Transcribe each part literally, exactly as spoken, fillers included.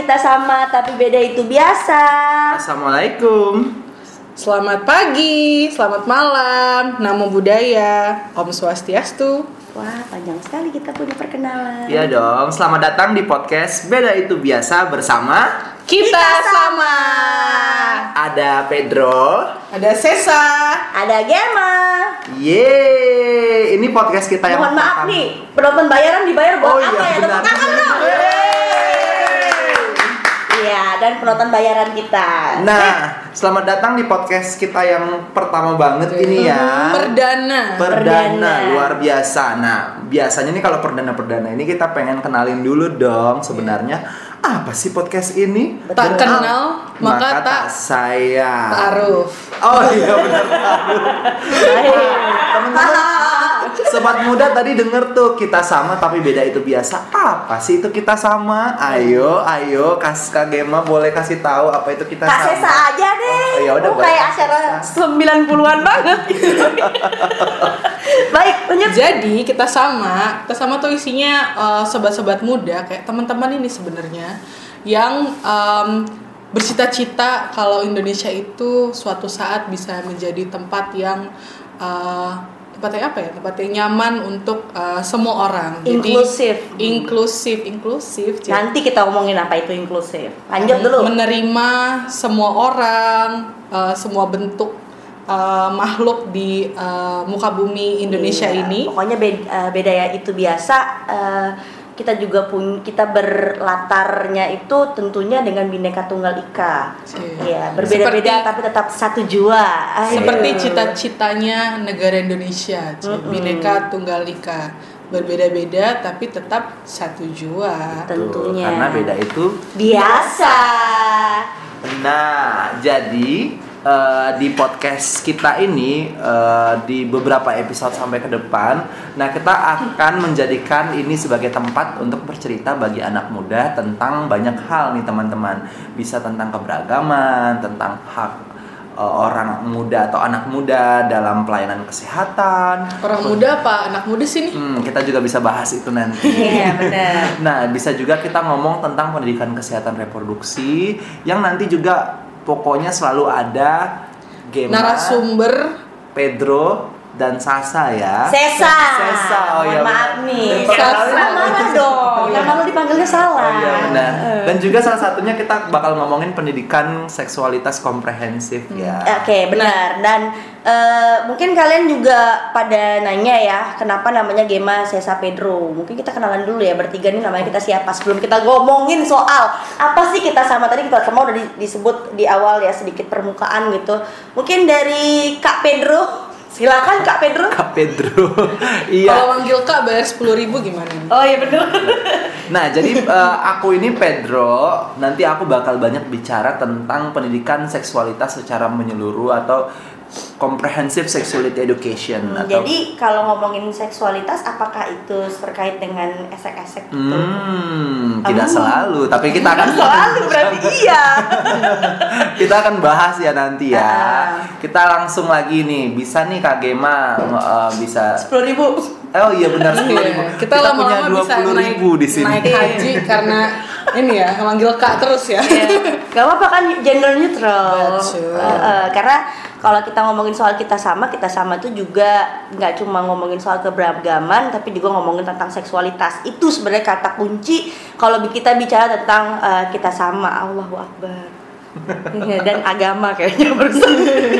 kita sama tapi beda itu biasa. Assalamualaikum. Selamat pagi, selamat malam, Namo Buddhaya, Om Swastiastu. Wah, panjang sekali kita punya perkenalan. Iya dong, selamat datang di podcast Beda Itu Biasa bersama Kita, kita sama. Ada Pedro, ada Sesa, ada Gemma. Yeay, ini podcast kita yang mohon maaf nih, penonton bayaran dibayar buat oh, apa iya, ya? Benar. Iya, dan penonton bayaran kita. Nah, selamat datang di podcast kita yang pertama banget Oke. ini ya. Perdana. Perdana, Perdana. luar biasa. Nah, biasanya nih kalau perdana-perdana ini kita pengen kenalin dulu dong sebenarnya apa sih podcast ini? Tak Dan kenal, ap- maka tak sayang. ta'aruf. Oh iya benar ta'aruf. Teman-teman, sobat muda tadi denger tuh kita sama tapi beda itu biasa. Apa sih itu kita sama? Ayo, ayo, Kas Kak Gemma boleh kasih tahu apa itu kita Kak sama. Sesa aja deh. Oh, ya udah, oh, boleh kayak Kak acara Sesa. sembilan puluhan banget. Baik, lanjut. Jadi kita sama, kita sama tuh isinya uh, sobat-sobat muda kayak teman-teman ini sebenarnya yang um, bercita-cita kalau Indonesia itu suatu saat bisa menjadi tempat yang uh, tempatnya apa ya? Tempat yang nyaman untuk uh, semua orang. Inklusif. Jadi, inklusif, inklusif. Jadi, Nanti kita ngomongin apa itu inklusif. Lanjut dulu. Menerima semua orang, uh, semua bentuk uh, makhluk di uh, muka bumi Indonesia Iya, ini. Pokoknya beda, uh, beda ya itu biasa. Uh, kita juga pun kita berlatarnya itu tentunya dengan Bhinneka Tunggal Ika. Iya, berbeda-beda Seperti- tapi tetap satu jua. Ayo. Seperti cita-citanya negara Indonesia, Mm-mm. Bhinneka Tunggal Ika. Berbeda-beda tapi tetap satu jua. Tentunya. Karena beda itu biasa. Nah, jadi uh, di podcast kita ini uh, di beberapa episode sampai ke depan, nah kita akan menjadikan ini sebagai tempat untuk bercerita bagi anak muda tentang banyak hal nih teman-teman. Bisa tentang keberagaman, tentang hak uh, orang muda atau anak muda dalam pelayanan kesehatan. Orang muda apa anak muda sih nih? Hmm, kita juga bisa bahas itu nanti. Iya, benar. Nah, bisa juga kita ngomong tentang pendidikan kesehatan reproduksi yang nanti juga pokoknya selalu ada Gemma, Narasumber Pedro, dan Sasa ya. Sesa. Sesa, oh Mohon iya. maaf nih. Sasa. Mana dong? Yang malu dipanggilnya salah. Oh iya benar. Dan juga salah satunya kita bakal ngomongin pendidikan seksualitas komprehensif ya. Oke, benar. Dan eh, mungkin kalian juga pada nanya ya, kenapa namanya Gemma, Sesa, Pedro. Mungkin kita kenalan dulu ya, bertiga nih namanya kita siapa sebelum kita ngomongin soal apa sih kita sama. Tadi kita semua udah di- disebut di awal ya, sedikit permukaan gitu. Mungkin dari Kak Pedro. Silakan Kak Pedro. Kak Pedro. Iya. Kalau manggil Kak bayar sepuluh ribu gimana? Oh iya benar. Nah, jadi eh, aku ini Pedro, nanti aku bakal banyak bicara tentang pendidikan seksualitas secara menyeluruh atau comprehensive sexuality education Hmm, atau jadi kalau ngomongin seksualitas, apakah itu terkait dengan esek-esek gitu? Hmm, tidak Hmm. selalu, tapi kita akan Selalu berarti iya. kita akan bahas ya nanti ya. Ah. Kita langsung lagi nih, bisa nih Kak Gemma eh, bisa. Sepuluh ribu. Oh iya benar sepuluh ribu. Iya, kita lama-lama punya dua bisa puluh naik, ribu di sini. naik haji karena ini ya manggil Kak terus ya. Gak apa-apa kan, gender neutral. Betul. Eh, eh, karena kalau kita ngomongin soal kita sama, kita sama itu juga nggak cuma ngomongin soal keberagaman, tapi juga ngomongin tentang seksualitas. Itu sebenarnya kata kunci kalau kita bicara tentang eh, kita sama. Allahu Akbar. Iya, dan agama kayaknya berusaha.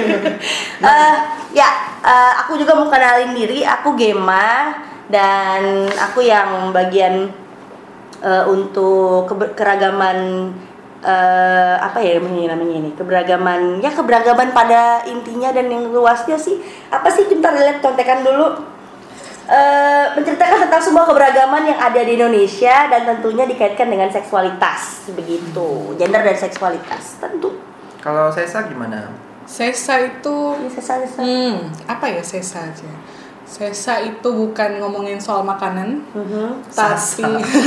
Eh, ya, eh, aku juga mau kenalin diri. Aku Gemma dan aku yang bagian eh, untuk keber- keragaman eh, apa ya ini namanya ini keberagaman ya keberagaman pada intinya dan yang luasnya sih apa sih, bentar lihat contekan dulu. Uh, menceritakan tentang semua keberagaman yang ada di Indonesia dan tentunya dikaitkan dengan seksualitas, begitu, gender dan seksualitas tentu. Kalau Sesa gimana? Sesa itu Ini sesa sesa. Hmm, apa ya Sesa aja? Sesa itu bukan ngomongin soal makanan, Mhm. tapi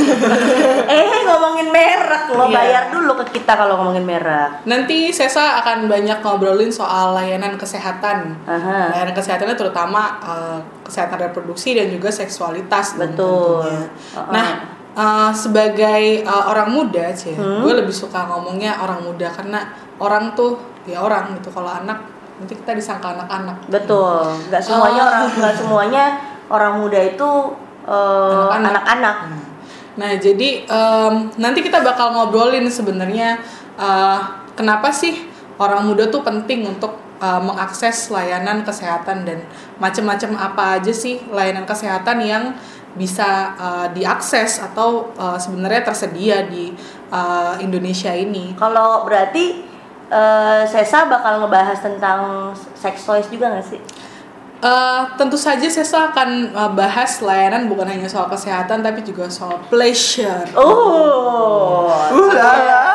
eh ngomongin merek, lo Iya. bayar dulu ke kita kalau ngomongin merek. nanti Sesa akan banyak ngobrolin soal layanan kesehatan. Aha. Layanan kesehatannya terutama uh, kesehatan reproduksi dan juga seksualitas. dong Betul. tentunya. Uh-uh. Nah, uh, sebagai uh, orang muda sih, Hmm. gue lebih suka ngomongnya orang muda karena orang tuh ya orang gitu. Kalau anak nanti kita disangka anak-anak. Betul, nggak semuanya Oh. orang nggak semuanya orang muda itu eh, Anak-anak. anak-anak. Nah, jadi um, nanti kita bakal ngobrolin sebenarnya uh, kenapa sih orang muda tuh penting untuk uh, mengakses layanan kesehatan dan macam-macam apa aja sih layanan kesehatan yang bisa uh, diakses atau uh, sebenarnya tersedia di uh, Indonesia ini. Kalau berarti eh, Sesa bakal ngebahas tentang sex toys juga nggak sih? Uh, tentu saja Sesa akan uh, bahas layanan bukan hanya soal kesehatan tapi juga soal pleasure, Oh, Ulala.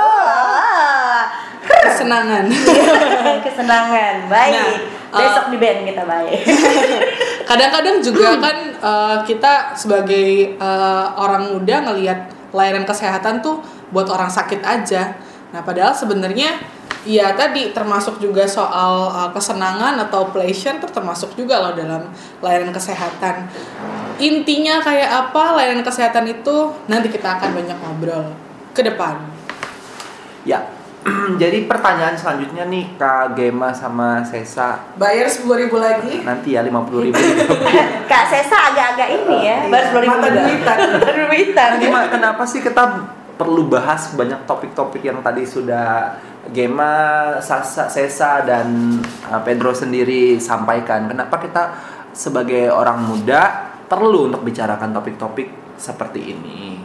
kesenangan. kesenangan. Baik. Nah, Besok di band kita baik. Kadang-kadang juga kan uh, kita sebagai uh, orang muda ngelihat layanan kesehatan tuh buat orang sakit aja. Nah, padahal sebenarnya ya tadi termasuk juga soal uh, kesenangan atau pleasure tuh termasuk juga loh dalam layanan kesehatan. Intinya kayak apa layanan kesehatan itu nanti kita akan banyak ngobrol ke depan. Ya. Jadi pertanyaan selanjutnya nih Kak Gema sama Sesa, Bayar sepuluh ribu lagi. nanti ya lima puluh ribu. Kak Sesa agak-agak ini ya, baru sepuluh ribu Mata juga. duitan. Mata duitan. Gimana, kenapa sih kita perlu bahas banyak topik-topik yang tadi sudah Gema, Sasa, Sesa dan uh, Pedro sendiri sampaikan? Kenapa kita sebagai orang muda perlu untuk bicarakan topik-topik seperti ini?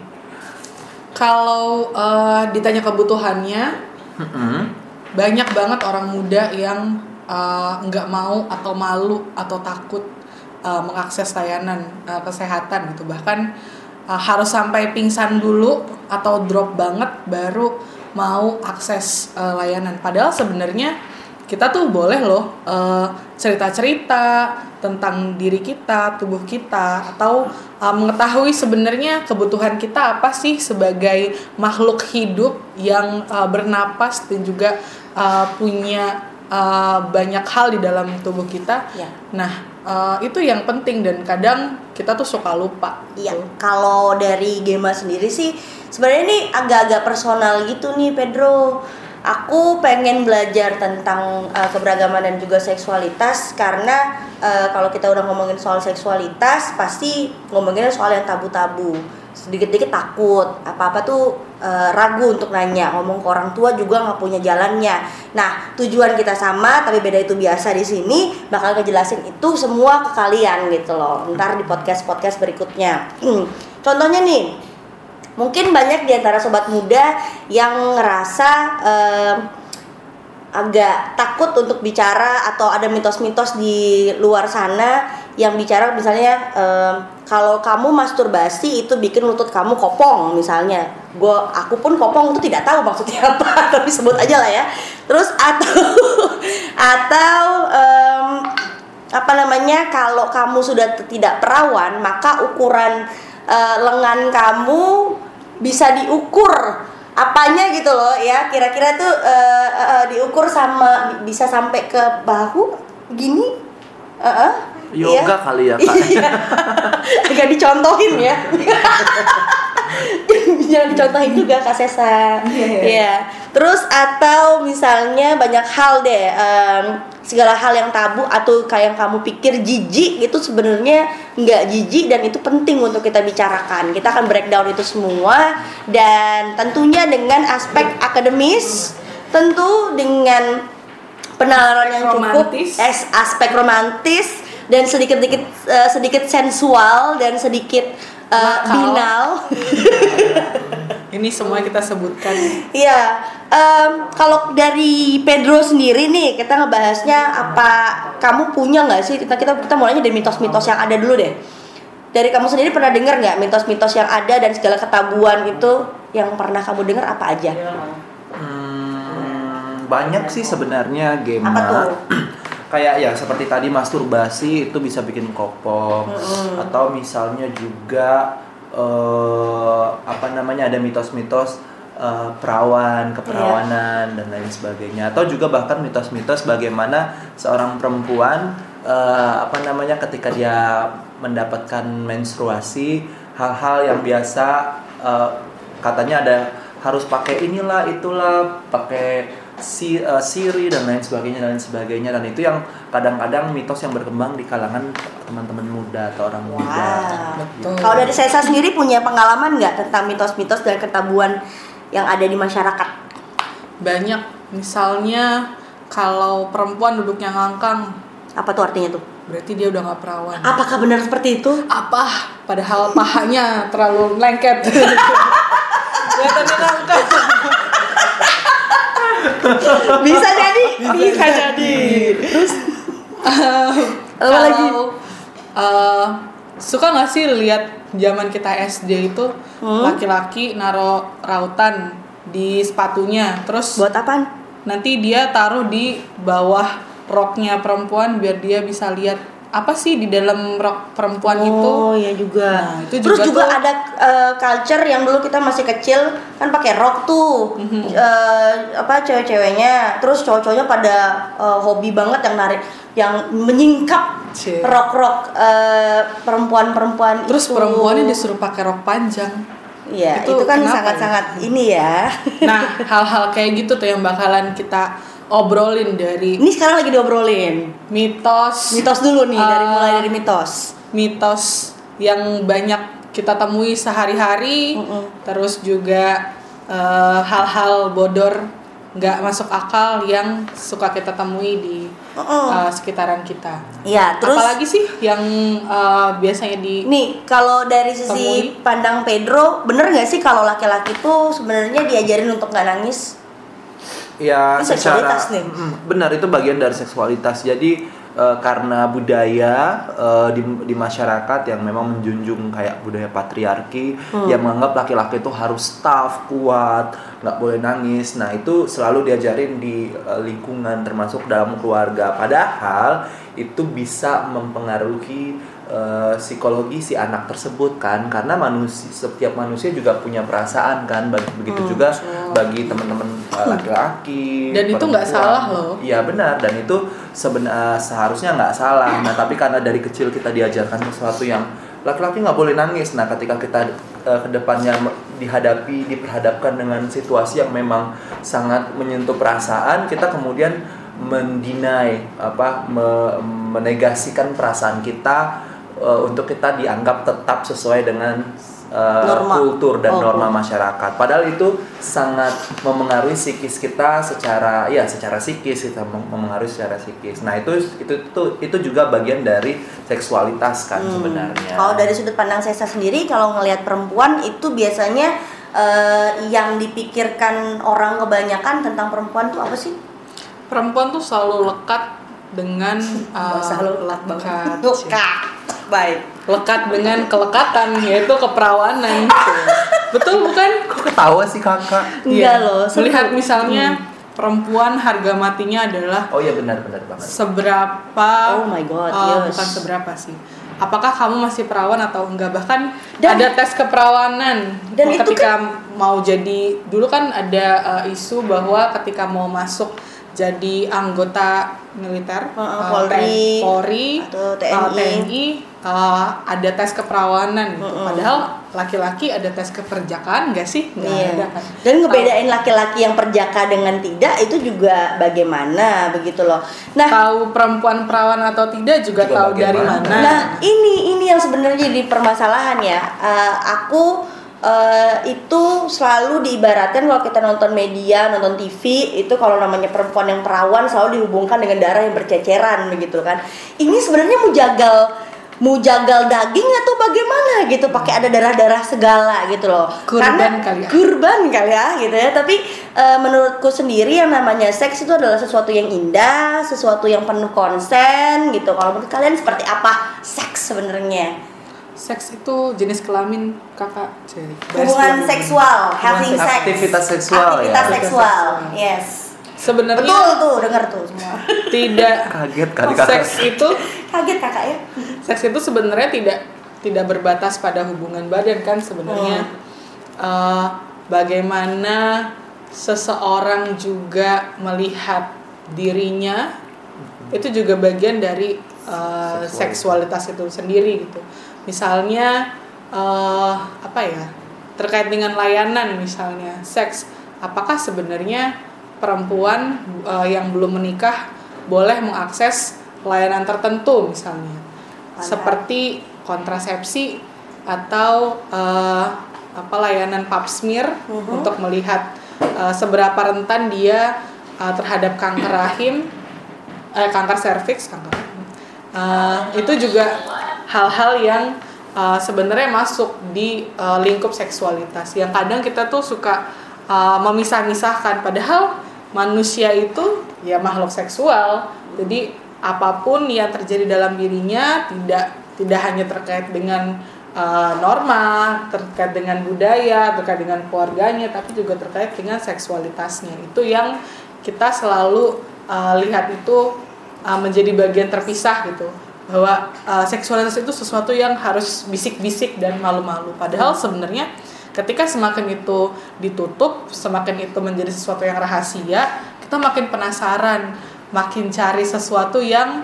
Kalau uh, ditanya kebutuhannya, Mm-mm. banyak banget orang muda yang uh, nggak mau atau malu atau takut uh, mengakses layanan uh, kesehatan gitu. Bahkan uh, harus sampai pingsan dulu atau drop banget baru mau akses uh, layanan. Padahal sebenarnya kita tuh boleh loh uh, cerita-cerita tentang diri kita, tubuh kita, atau uh, mengetahui sebenarnya kebutuhan kita apa sih sebagai makhluk hidup yang uh, bernapas dan juga uh, punya uh, banyak hal di dalam tubuh kita. Ya. Nah, uh, itu yang penting dan kadang kita tuh suka lupa. Iya, gitu. kalau dari Gema sendiri sih sebenarnya ini agak-agak personal gitu nih Pedro. Aku pengen belajar tentang uh, keberagaman dan juga seksualitas karena uh, kalau kita udah ngomongin soal seksualitas pasti ngomongin soal yang tabu-tabu. Sedikit-dikit takut, apa-apa tuh uh, ragu untuk nanya, ngomong ke orang tua juga nggak punya jalannya. Nah, tujuan kita sama tapi beda itu biasa di sini bakal ngejelasin itu semua ke kalian gitu loh. Ntar di podcast-podcast berikutnya. Contohnya nih, mungkin banyak di antara sobat muda yang ngerasa eh, agak takut untuk bicara atau ada mitos-mitos di luar sana yang bicara misalnya eh, kalau kamu masturbasi itu bikin lutut kamu kopong misalnya. Gua aku pun kopong itu tidak tahu maksudnya apa tapi sebut aja lah ya. Terus atau atau em, apa namanya kalau kamu sudah tidak perawan maka ukuran uh, lengan kamu bisa diukur apanya gitu loh ya, kira-kira tuh uh, uh, diukur sama bisa sampai ke bahu gini. Uh-uh. Yoga Iya. kali ya Kak. Iya. Agak dicontohin ya. Jangan dicontohin juga Kak Sesa. Iya. Terus atau misalnya banyak hal deh, um, segala hal yang tabu atau kayak yang kamu pikir jijik itu sebenarnya nggak jijik dan itu penting untuk kita bicarakan. Kita akan breakdown itu semua dan tentunya dengan aspek akademis, tentu dengan penalaran yang cukup, Romantis. es aspek romantis dan sedikit-sedikit uh, sedikit sensual dan sedikit uh, Nakal. binal. Ini semua kita sebutkan. Iya, em, kalau dari Pedro sendiri nih kita ngebahasnya apa kamu punya nggak sih? Kita kita kita mulainya dari mitos-mitos yang ada dulu deh. Dari kamu sendiri pernah dengar nggak mitos-mitos yang ada dan segala ketabuan itu yang pernah kamu dengar apa aja? Hmm, banyak sih sebenarnya Gema. Apa tuh? Kayak ya seperti tadi masturbasi itu bisa bikin kopong, Mm-mm. atau misalnya juga eh, apa namanya ada mitos-mitos eh, perawan, keperawanan dan lain sebagainya, atau juga bahkan mitos-mitos bagaimana seorang perempuan eh, apa namanya ketika dia mendapatkan menstruasi hal-hal yang biasa uh, katanya ada harus pakai inilah itulah, pakai si uh, Siri dan lain sebagainya dan lain sebagainya, dan itu yang kadang-kadang mitos yang berkembang di kalangan teman-teman muda atau orang muda. Betul. Kalau dari Sesa sendiri punya pengalaman nggak tentang mitos-mitos dan ketabuan yang ada di masyarakat? Banyak. Misalnya kalau perempuan duduknya ngangkang, Apa tuh artinya tuh? berarti dia udah nggak perawan. Apakah benar seperti itu? Apa? Padahal pahanya terlalu lengket. Kelihatannya ngangkang. Bisa jadi, Bisa jadi. Terus Apa lagi? uh, suka nggak sih lihat zaman kita S D itu Hmm? laki-laki naro rautan di sepatunya, terus Buat apaan? nanti dia taruh di bawah roknya perempuan biar dia bisa lihat apa sih di dalam rok perempuan itu. Oh iya juga. Nah, itu Terus juga juga tuh- ada uh, culture yang dulu kita masih kecil kan pakai rok tuh, Mhm. uh, apa cewek-ceweknya, terus cowok-cowoknya pada uh, hobi banget yang narik, yang menyingkap Cie. rok-rok uh, perempuan-perempuan Terus itu. perempuannya disuruh pakai rok panjang. Iya, Itu itu, kan kenapa sangat-sangat ini ya. Nah, hal-hal kayak gitu tuh yang bakalan kita obrolin dari Ini sekarang lagi diobrolin. mitos Mitos dulu nih, dari Uh, mulai dari mitos. mitos yang banyak kita temui sehari-hari, Mm-mm. terus juga eh, hal-hal bodor nggak masuk akal yang suka kita temui di Mm-mm. eh, sekitaran kita. Iya, terus Apalagi sih yang eh, biasanya di nih kalau dari sisi Temui. pandang Pedro, bener nggak sih kalau laki-laki tuh sebenarnya diajarin untuk nggak nangis? Ya, Ini secara seksualitas nih. Mm, benar, itu bagian dari seksualitas. Jadi eh, karena budaya eh, di di masyarakat yang memang menjunjung kayak budaya patriarki, Hmm. yang menganggap laki-laki itu harus tough, kuat, nggak boleh nangis. Nah, itu selalu diajarin di eh, lingkungan termasuk dalam keluarga. Padahal itu bisa mempengaruhi eh, psikologi si anak tersebut kan, karena manusia, setiap manusia juga punya perasaan kan. Bagi- begitu Hmm, juga betul. bagi teman-teman uh, laki-laki. Dan itu nggak perempuan. salah loh. Iya benar, dan itu sebenarnya seharusnya nggak salah. Nah tapi karena dari kecil kita diajarkan sesuatu yang laki-laki nggak boleh nangis. Nah ketika kita uh, kedepannya me- dihadapi, diperhadapkan dengan situasi yang memang sangat menyentuh perasaan, kita kemudian mendinai apa me- menegasikan perasaan kita uh, untuk kita dianggap tetap sesuai dengan uh, Norma. kultur dan Oh. norma masyarakat. Padahal itu sangat memengaruhi psikis kita secara ya secara psikis, kita mem- memengaruhi secara psikis. Nah, itu itu itu, itu juga bagian dari seksualitas kan Hmm. sebenarnya. Kalau dari sudut pandang Sesa sendiri, kalau ngelihat perempuan itu biasanya eh, yang dipikirkan orang kebanyakan tentang perempuan tuh apa sih? perempuan tuh selalu lekat dengan uh, Bahasa lu lekat, Lekat. Baik. lekat dengan kelekatan, yaitu keperawanan. Betul bukan? Kok ketawa sih kakak? Enggak Iya. loh, seru. Melihat misalnya perempuan harga matinya adalah Oh iya benar-benar banget. seberapa Oh my God, uh, yes. bukan seberapa sih, apakah kamu masih perawan atau enggak, bahkan Dan- ada tes keperawanan. Dan itu ketika mau jadi, dulu kan ada uh, isu bahwa ketika mau masuk jadi anggota militer, Uh, uh, Polri, Polri atau T N I. uh, T N I, uh, ada tes keperawanan gitu. Mm-mm. Padahal laki-laki ada tes keperjakaan nggak sih? Nggak Iya. ada kan. Dan ngebedain laki-laki yang perjaka dengan tidak itu juga bagaimana begitu loh. Nah, Tahu perempuan perawan atau tidak juga, Juga tahu dari bagaimana. mana. Nah, ini ini yang sebenarnya jadi permasalahan ya. Eh, aku eh, itu selalu diibaratkan kalau kita nonton media, nonton T V, itu kalau namanya perempuan yang perawan selalu dihubungkan dengan darah yang berceceran begitu kan. Ini sebenarnya mau jagal mau jagal daging atau bagaimana gitu, pakai ada darah-darah segala gitu loh. Kurban Karena kali ya. kurban kali ya gitu ya. Tapi eh, menurutku sendiri yang namanya seks itu adalah sesuatu yang indah, sesuatu yang penuh konsen gitu. Kalau menurut kalian seperti apa seks sebenarnya? Seks itu jenis kelamin kakak. Cek. Hubungan seksual, having Hubungan sex. Aktivitas seksual ya. Aktivitas seksual, Aktivitas yes. Sebenarnya Betul tuh, dengar tuh semua. tidak Kaget kali kakak. seks itu Kaget kakak ya? seks itu sebenarnya tidak tidak berbatas pada hubungan badan kan sebenarnya. Eh, bagaimana seseorang juga melihat dirinya itu juga bagian dari eh, seksualitas itu sendiri gitu. Misalnya eh, apa ya, terkait dengan layanan misalnya seks, apakah sebenarnya perempuan uh, yang belum menikah boleh mengakses layanan tertentu misalnya Mantap. Seperti kontrasepsi atau uh, apa layanan pap smear uh-huh. untuk melihat uh, seberapa rentan dia uh, terhadap kanker rahim, eh, kanker serviks, kanker uh, itu juga hal-hal yang uh, sebenarnya masuk di uh, lingkup seksualitas yang kadang kita tuh suka uh, memisah-misahkan, padahal manusia itu ya makhluk seksual. Jadi apapun yang terjadi dalam dirinya tidak tidak hanya terkait dengan uh, norma, terkait dengan budaya, terkait dengan keluarganya, tapi juga terkait dengan seksualitasnya. Itu yang kita selalu uh, lihat itu uh, menjadi bagian terpisah gitu. Bahwa uh, seksualitas itu sesuatu yang harus bisik-bisik dan malu-malu. Padahal sebenarnya ketika semakin itu ditutup, semakin itu menjadi sesuatu yang rahasia, kita makin penasaran, makin cari sesuatu yang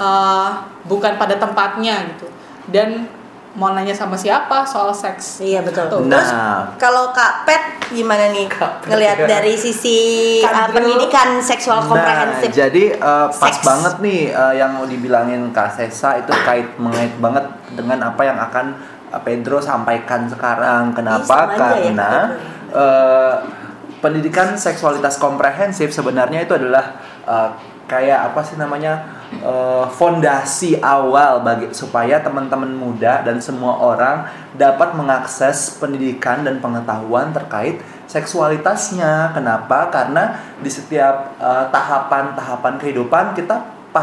uh, bukan pada tempatnya gitu. Dan mau nanya sama siapa soal seks. Iya betul. Tuh. Terus Nah. kalau Kak Pet gimana nih Kak Pet, ngelihat ya. dari sisi uh, Kadru. pendidikan seksual komprehensif? Nah, jadi uh, pas Seks. banget nih uh, yang mau dibilangin Kak Sesa itu kait mengait banget dengan apa yang akan uh, Pedro sampaikan sekarang. Kenapa? Ih, sama aja ya, Karena Pedro. uh, pendidikan seksualitas komprehensif sebenarnya itu adalah uh, kayak apa sih namanya uh, fondasi awal bagi supaya teman-teman muda dan semua orang dapat mengakses pendidikan dan pengetahuan terkait seksualitasnya. Kenapa? Karena di setiap uh, tahapan-tahapan kehidupan kita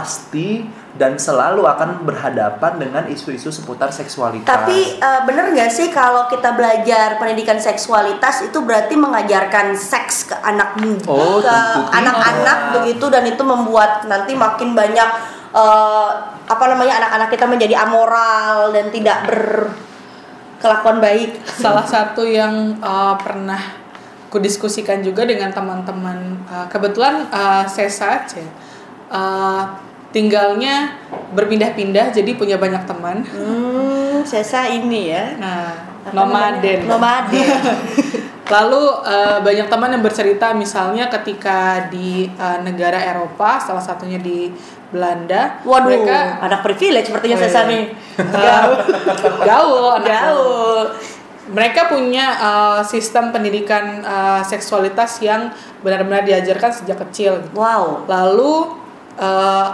pasti dan selalu akan berhadapan dengan isu-isu seputar seksualitas. Tapi uh, bener nggak sih kalau kita belajar pendidikan seksualitas itu berarti mengajarkan seks ke anak muda, Oh, ke tentu tidak. anak-anak begitu, dan itu membuat nanti makin banyak uh, apa namanya anak-anak kita menjadi amoral dan tidak berkelakuan baik. Salah satu yang uh, pernah kudiskusikan juga dengan teman-teman, uh, kebetulan uh, Sesa aja uh, tinggalnya berpindah-pindah, jadi punya banyak teman. Hmm, Sesa ini ya. Nah, Apa nomaden. namanya? Nomaden. Lalu uh, banyak teman yang bercerita misalnya ketika di uh, negara Eropa, salah satunya di Belanda, Waduh, mereka anak privilege sepertinya Oh, Sesa iya. nih. gaul, gaul, anak Gaul. Mereka punya uh, sistem pendidikan uh, seksualitas yang benar-benar diajarkan sejak kecil. Gitu. Wow. Lalu uh,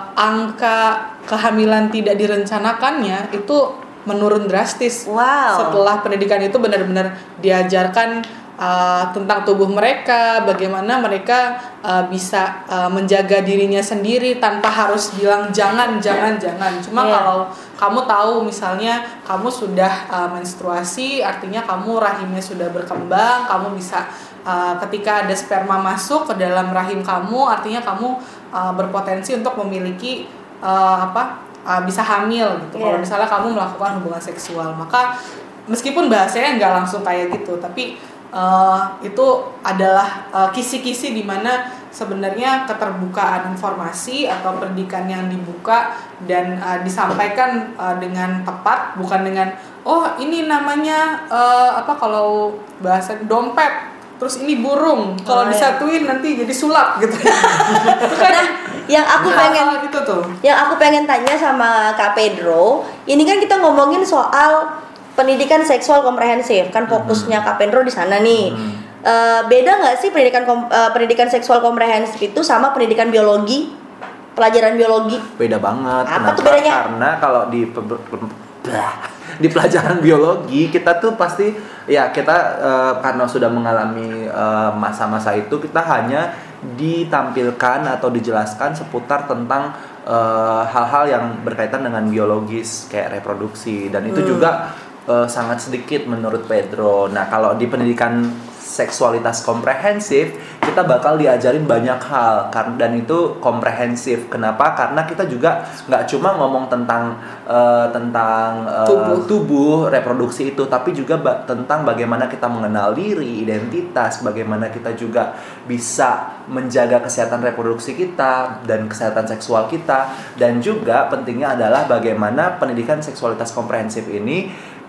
angka kehamilan tidak direncanakannya itu menurun drastis. Wow. Setelah pendidikan itu benar-benar diajarkan uh, tentang tubuh mereka, bagaimana mereka uh, bisa uh, menjaga dirinya sendiri tanpa harus bilang jangan, jangan, jangan. Cuma Yeah. kalau kamu tahu misalnya kamu sudah uh, menstruasi, artinya kamu rahimnya sudah berkembang, kamu bisa uh, ketika ada sperma masuk ke dalam rahim kamu, artinya kamu uh, berpotensi untuk memiliki uh, apa? Uh, bisa hamil gitu. Kalau Yeah. misalnya kamu melakukan hubungan seksual, maka meskipun bahasanya nggak langsung kayak gitu, tapi uh, itu adalah uh, kisi-kisi di mana sebenarnya keterbukaan informasi atau pendidikan yang dibuka dan uh, disampaikan uh, dengan tepat, bukan dengan oh ini namanya uh, apa kalau bahasa dompet, terus ini burung, kalau Oh, iya. disatuin nanti jadi sulap gitu. Itu kan Nah, yang aku pengen hal-hal gitu tuh. Yang aku pengen tanya sama Kak Pedro, ini kan kita ngomongin soal pendidikan seksual komprehensif, kan fokusnya Kak Pedro di sana nih. Hmm. Uh, beda nggak sih pendidikan kom- uh, pendidikan seksual komprehensif itu sama pendidikan biologi, pelajaran biologi? Beda banget. Apa Kenapa? tuh bedanya? Karena kalau di pe- Blah. di pelajaran biologi kita tuh pasti ya kita uh, karena sudah mengalami uh, masa-masa itu, kita hanya ditampilkan atau dijelaskan seputar tentang uh, hal-hal yang berkaitan dengan biologis kayak reproduksi, dan itu Hmm. juga uh, sangat sedikit menurut Pedro. Nah, kalau di pendidikan seksualitas komprehensif kita bakal diajarin banyak hal, kar- dan itu komprehensif. Kenapa? Karena kita juga nggak cuma ngomong tentang uh, tentang uh, Tubuh. tubuh reproduksi itu, tapi juga ba- tentang bagaimana kita mengenal diri, identitas, bagaimana kita juga bisa menjaga kesehatan reproduksi kita dan kesehatan seksual kita, dan juga pentingnya adalah bagaimana pendidikan seksualitas komprehensif ini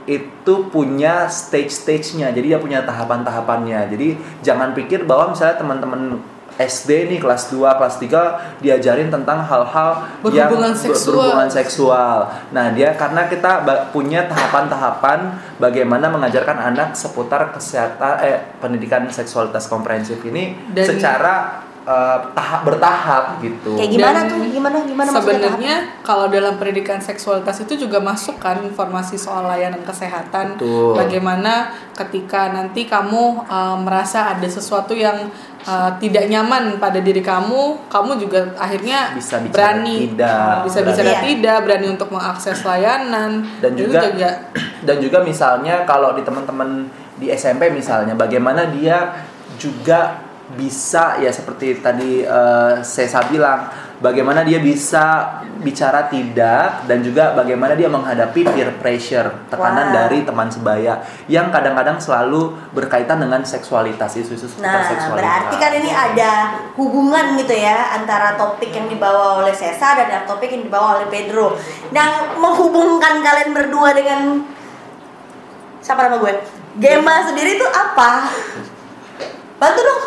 itu punya stage-stage-nya, jadi dia punya tahapan-tahapannya. Jadi jangan pikir bahwa misalnya teman-teman S D nih kelas dua, kelas tiga diajarin tentang hal-hal yang Berhubungan seksual. berhubungan seksual. Nah, dia karena kita ba- punya tahapan-tahapan bagaimana mengajarkan anak seputar kesehatan eh pendidikan seksualitas komprehensif ini Dan- secara eh, tahap bertahap gitu. Kayak gimana Dan tuh? Gimana gimana maksudnya? Sebenarnya kalau dalam pendidikan seksualitas itu juga masuk kan informasi soal layanan kesehatan. Betul. Bagaimana ketika nanti kamu uh, merasa ada sesuatu yang uh, tidak nyaman pada diri kamu, kamu juga akhirnya Bisa bicara berani tidak, bisa berani. bicara Iya. tidak, berani untuk mengakses layanan. Dan Itu juga, juga dan juga misalnya kalau di teman-teman di S M P misalnya bagaimana dia juga bisa ya seperti tadi uh, Sesa bilang bagaimana dia bisa bicara tidak dan juga bagaimana dia menghadapi peer pressure, tekanan Wow. dari teman sebaya yang kadang-kadang selalu berkaitan dengan seksualitas, isu-isu seputar Nah, seksualitas. berarti kan ini ada hubungan gitu ya antara topik yang dibawa oleh Sesa dan topik yang dibawa oleh Pedro. Yang menghubungkan kalian berdua dengan siapa nama gue? Gema sendiri itu apa? Bantu dong.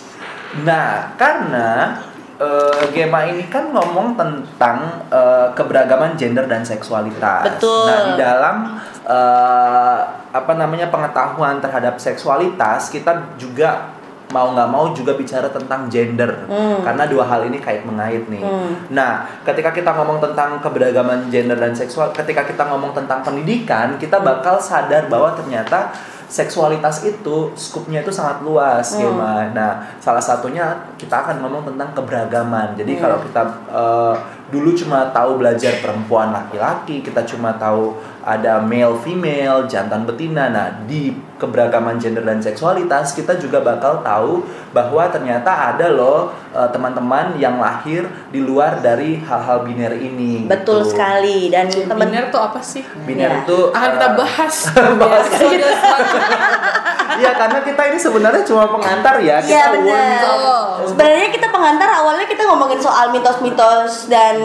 Nah, karena uh, Gema ini kan ngomong tentang uh, keberagaman gender dan seksualitas. Betul. Nah, di dalam uh, apa namanya pengetahuan terhadap seksualitas, kita juga mau nggak mau juga bicara tentang gender. Hmm. Karena dua hal ini kait mengait nih. Hmm. Nah, ketika kita ngomong tentang keberagaman gender dan seksual, ketika kita ngomong tentang pendidikan, kita bakal sadar bahwa ternyata seksualitas itu skupnya itu sangat luas, Hmm. Gema. Nah, salah satunya kita akan ngomong tentang keberagaman. Jadi Hmm. kalau kita uh, dulu cuma tahu belajar perempuan laki-laki, kita cuma tahu ada male female, jantan betina. Nah, di keberagaman gender dan seksualitas kita juga bakal tahu bahwa ternyata ada loh uh, teman-teman yang lahir di luar dari hal-hal biner ini. Betul gitu. sekali dan teman biner tuh apa sih? Biner Ya. itu Akan kita uh, bahas. bahas. Episode selanjutnya. Iya, karena kita ini sebenarnya cuma pengantar ya. Iya, Kita benar. warning soal- Sebenarnya kita pengantar awalnya kita ngomongin soal mitos-mitos dan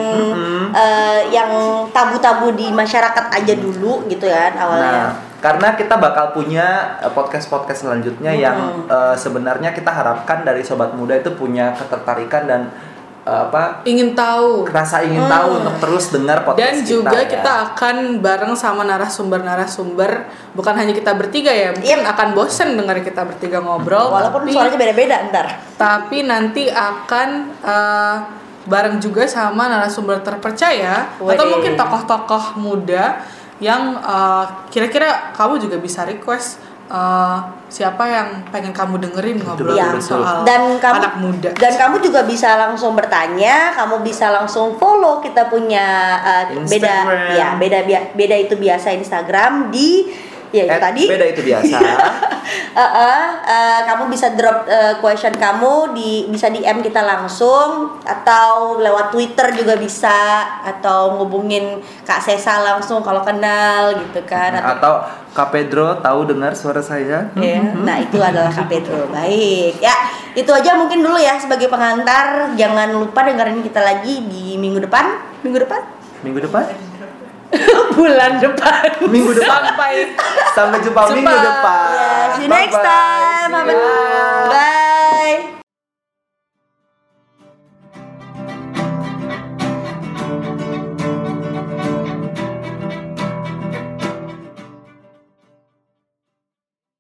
eh, yang tabu-tabu di masyarakat aja dulu gitu kan awalnya. Nah, karena kita bakal punya eh, podcast-podcast selanjutnya Hmm. yang eh, sebenarnya kita harapkan dari sobat muda itu punya ketertarikan dan eh, apa Ingin tahu. rasa ingin Hmm. tahu untuk terus dengar podcast Dan juga kita, kita ya. akan bareng sama narasumber-narasumber, bukan hanya kita bertiga ya, mungkin Yep. akan bosen dengar kita bertiga ngobrol. Walaupun tapi, suaranya beda-beda ntar. tapi nanti akan eh, bareng juga sama narasumber terpercaya atau Wede. mungkin tokoh-tokoh muda yang eh, kira-kira kamu juga bisa request eh, siapa yang pengen kamu dengerin ngobrol Iya. soal Dan kamu anak muda. dan kamu juga bisa langsung bertanya, kamu bisa langsung follow kita punya uh, beda Instagram. ya beda bia- beda itu biasa Instagram di ya itu Eh, tadi. beda itu biasa. Uh, uh, uh, kamu bisa drop uh, question kamu di bisa D M kita langsung atau lewat Twitter juga bisa atau ngubungin Kak Sesa langsung kalau kenal gitu kan atau Atau Kak Pedro tahu dengar suara saya? ya. Nah, itu adalah Kak Pedro. Baik. Ya, itu aja mungkin dulu ya sebagai pengantar. Jangan lupa dengerin kita lagi di minggu depan. Minggu depan? Minggu depan? Bulan depan. Minggu depan. Sampai Sampai jumpa minggu Jumpa. depan. Ya, see you next Bye-bye. time. See you. Bye.